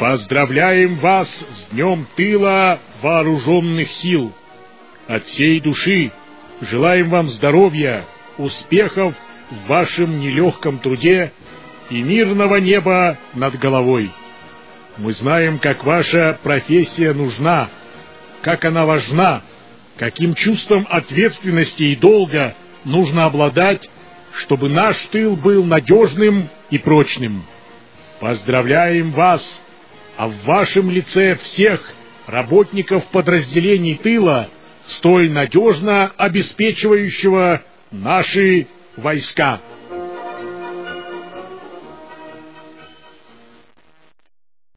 Поздравляем вас с Днем тыла вооруженных сил. От всей души желаем вам здоровья, успехов в вашем нелегком труде и мирного неба над головой. Мы знаем, как ваша профессия нужна, как она важна, каким чувством ответственности и долга нужно обладать, чтобы наш тыл был надежным и прочным. Поздравляем вас, а в вашем лице всех работников подразделений тыла, столь надежно обеспечивающего наши войска.